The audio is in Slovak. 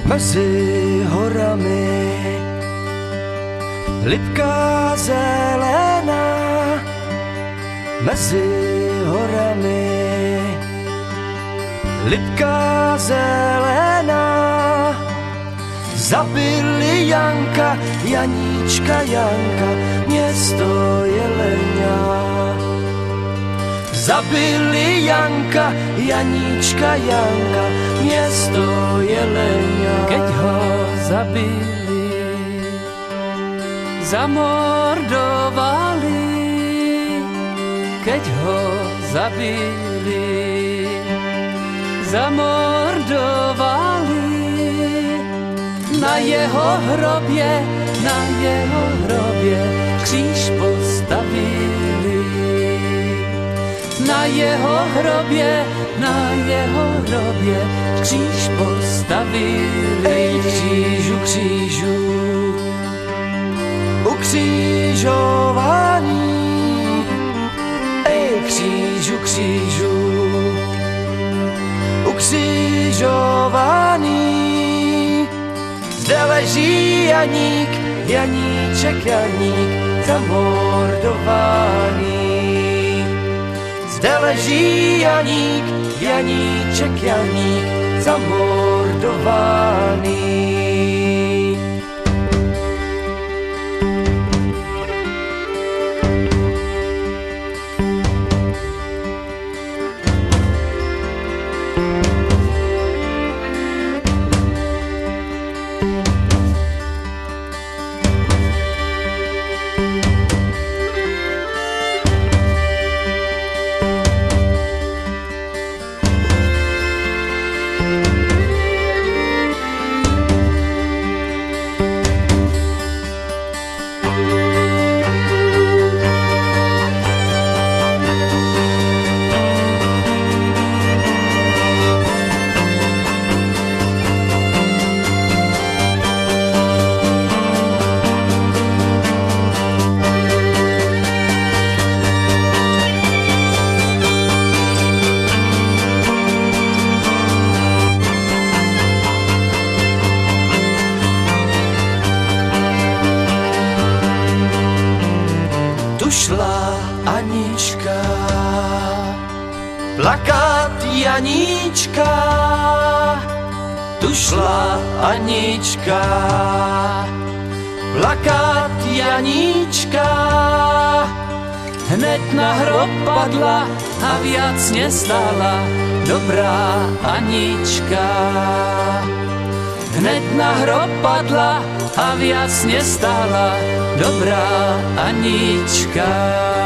mezi horami. Lipka zelená mezi horami. Lipka zelená, zabili Janka, Janíčka Janka, město Jelenia. Zabili Janka, Janíčka Janka, město Jelenia. Keď ho zabili, zamordovali, keď ho zabili, zamordovali. Na jeho hrobě kříž postavili. Na jeho hrobě kříž postavili. Ej křížu, křížu, ukřižovaný. Ej křížu, křížu, ukřižovaný. Zde leží Janík, Janíček Janík, zamordovaný. Zde leží Janík, Janíček Janík, zamordovaný. Tu šla Anička, plakát Janíčka. Tu šla Anička, plakát Janíčka. Hned na hrob padla a viac nestála dobrá Anička. Hned na hrob padla a viac nestála dobrá Anička.